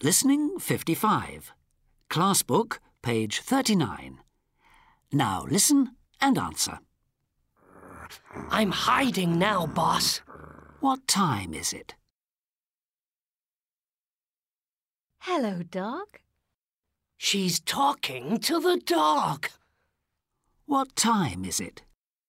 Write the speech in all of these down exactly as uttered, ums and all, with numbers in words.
Listening fifty-five. Class book, page thirty-nine. Now listen and answer. I'm hiding now, boss. What time is it? Hello, dog. She's talking to the dog. What time is it?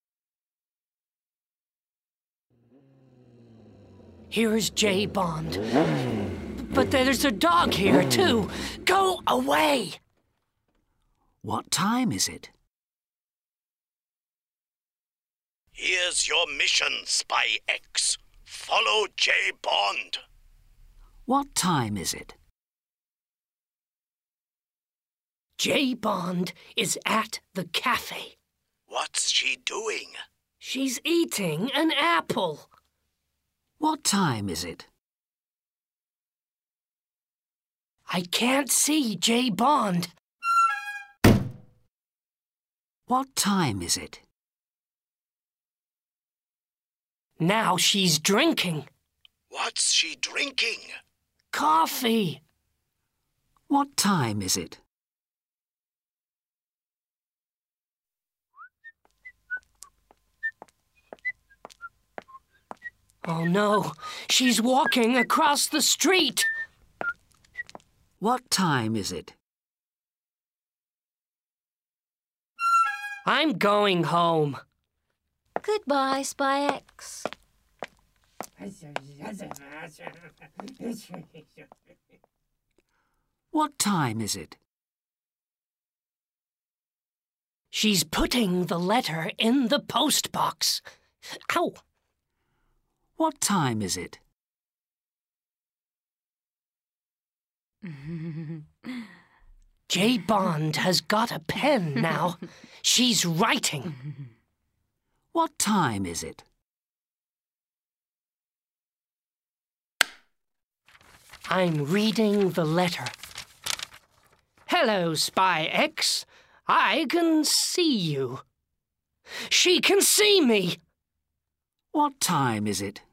Here's J. Bond. But there's a dog here, too. Go away! What time is it? Here's your mission, Spy X. Follow J. Bond. What time is it? J. Bond is at the cafe. What's she doing? She's eating an apple. What time is it? I can't see J. Bond. What time is it? Now she's drinking. What's she drinking? Coffee. What time is it? Oh no, she's walking across the street. What time is it? I'm going home. Goodbye, Spy X. What time is it? She's putting the letter in the post box. Ow! What time is it? J. Bond has got a pen now. She's writing. What time is it? I'm reading the letter. Hello, Spy X. I can see you. She can see me. What time is it?